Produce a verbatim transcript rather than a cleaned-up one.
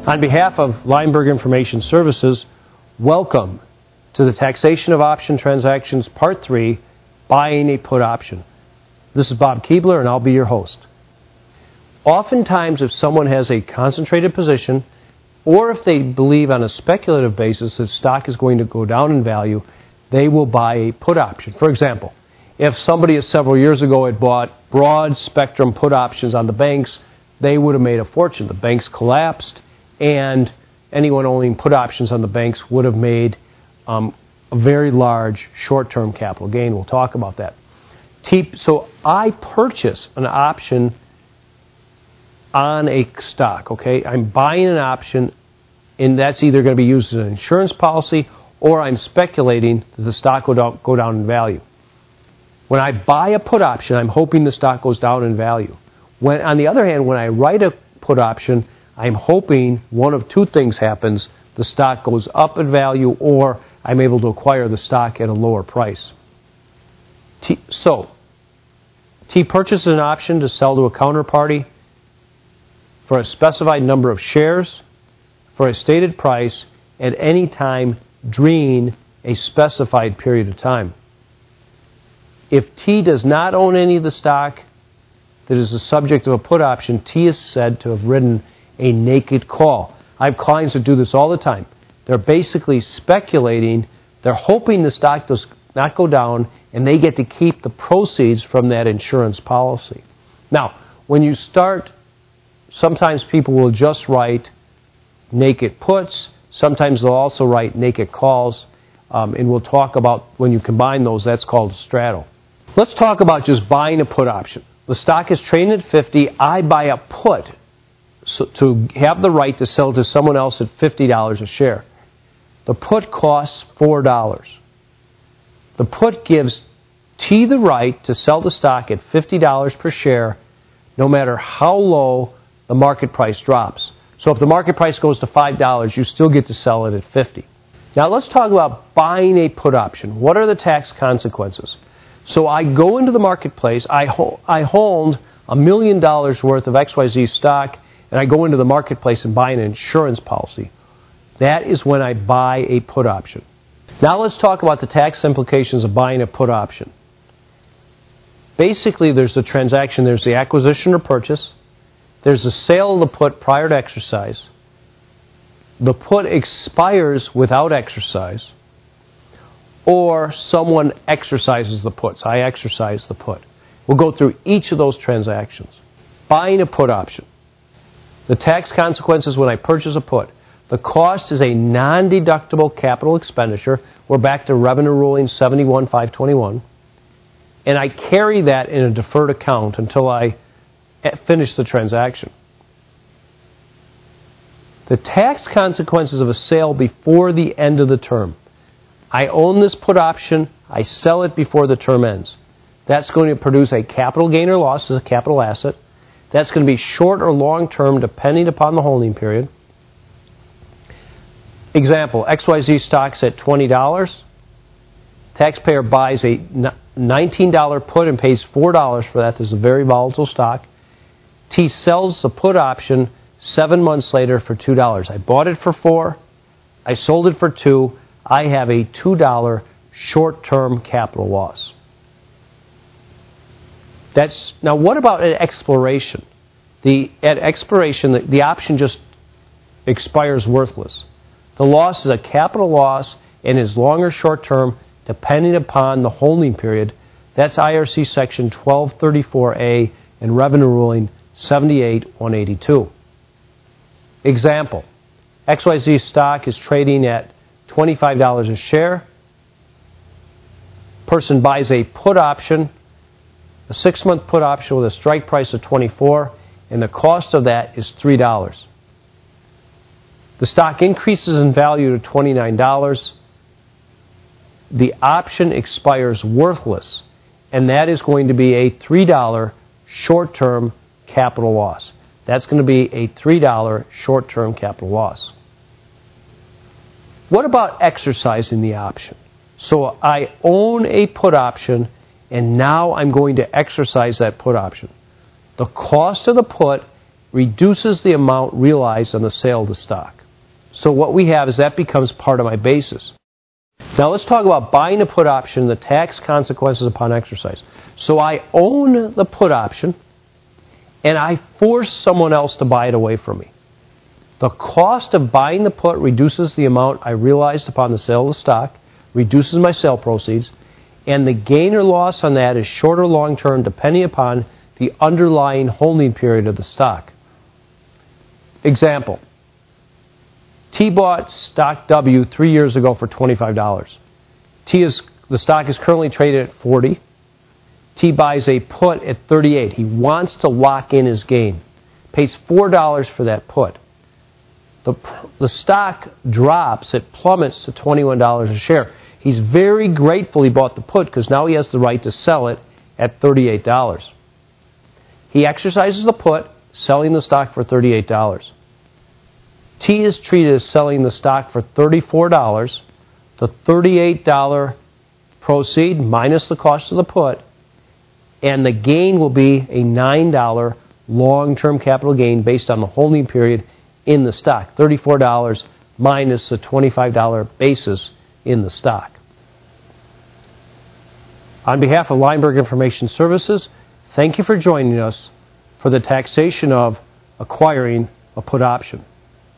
On behalf of Lineberg Information Services, welcome to the Taxation of Option Transactions Part three, Buying a Put Option. This is Bob Keebler, and I'll be your host. Oftentimes, if someone has a concentrated position, or if they believe on a speculative basis that stock is going to go down in value, they will buy a put option. For example, if somebody several years ago had bought broad spectrum put options on the banks, they would have made a fortune. The banks collapsed, and anyone owning put options on the banks would have made um, a very large short-term capital gain. We'll talk about that. So I purchase an option on a stock, okay? I'm buying an option, and that's either going to be used as an insurance policy or I'm speculating that the stock will go down in value. When I buy a put option, I'm hoping the stock goes down in value. When, on the other hand, when I write a put option, I'm hoping one of two things happens. The stock goes up in value, or I'm able to acquire the stock at a lower price. T, so, T purchases an option to sell to a counterparty for a specified number of shares for a stated price at any time during a specified period of time. If T does not own any of the stock that is the subject of a put option, T is said to have written a naked call. I have clients that do this all the time. They're basically speculating. They're hoping the stock does not go down, and they get to keep the proceeds from that insurance policy. Now, when you start, sometimes people will just write naked puts. Sometimes they'll also write naked calls, um, and we'll talk about when you combine those, that's called a straddle. Let's talk about just buying a put option. The stock is trading at fifty. I buy a put so to have the right to sell to someone else at fifty dollars a share. The put costs four dollars. The put gives T the right to sell the stock at fifty dollars per share no matter how low the market price drops. So if the market price goes to five dollars, you still get to sell it at fifty dollars. Now let's talk about buying a put option. What are the tax consequences? So I go into the marketplace, I, ho- I hold a million dollars worth of X Y Z stock, and I go into the marketplace and buy an insurance policy. That is when I buy a put option. Now let's talk about the tax implications of buying a put option. Basically, there's the transaction, there's the acquisition or purchase, there's the sale of the put prior to exercise, the put expires without exercise, or someone exercises the puts. I exercise the put. We'll go through each of those transactions. Buying a put option. The tax consequences when I purchase a put. The cost is a non-deductible capital expenditure. We're back to Revenue Ruling seventy-one five twenty-one. And I carry that in a deferred account until I finish the transaction. The tax consequences of a sale before the end of the term. I own this put option. I sell it before the term ends. That's going to produce a capital gain or loss as a capital asset. That's going to be short or long term depending upon the holding period. Example, X Y Z stocks at twenty dollars. Taxpayer buys a nineteen dollars put and pays four dollars for that. This is a very volatile stock. T sells the put option seven months later for two dollars. I bought it for four dollars. I sold it for two dollars. I have a two dollars short-term capital loss. That's, now what about at expiration? The, at expiration, the, the option just expires worthless. The loss is a capital loss and is long or short-term depending upon the holding period. That's I R C Section twelve thirty-four A and Revenue Ruling seventy-eight one eighty-two. Example, X Y Z stock is trading at twenty-five dollars a share. Person buys a put option, a six-month put option with a strike price of twenty-four dollars, and the cost of that is three dollars. The stock increases in value to twenty-nine dollars. The option expires worthless, and that is going to be a three dollars short-term capital loss. That's going to be a three dollars short-term capital loss. What about exercising the option? So I own a put option, and now I'm going to exercise that put option. The cost of the put reduces the amount realized on the sale of the stock. So what we have is that becomes part of my basis. Now let's talk about buying a put option and the tax consequences upon exercise. So I own the put option, and I force someone else to buy it away from me. The cost of buying the put reduces the amount I realized upon the sale of the stock, reduces my sale proceeds, and the gain or loss on that is short or long term depending upon the underlying holding period of the stock. Example. T bought stock W three years ago for twenty-five dollars. T is, the stock is currently traded at forty dollars. T buys a put at thirty-eight dollars. He wants to lock in his gain. Pays four dollars for that put. The, the stock drops, it plummets to twenty-one dollars a share. He's very grateful he bought the put because now he has the right to sell it at thirty-eight dollars. He exercises the put, selling the stock for thirty-eight dollars. T is treated as selling the stock for thirty-four dollars. The thirty-eight dollars proceed minus the cost of the put, and the gain will be a nine dollars long-term capital gain based on the holding period in the stock. thirty-four dollars minus the twenty-five dollars basis in the stock. On behalf of Lineberg Information Services, thank you for joining us for the taxation of acquiring a put option.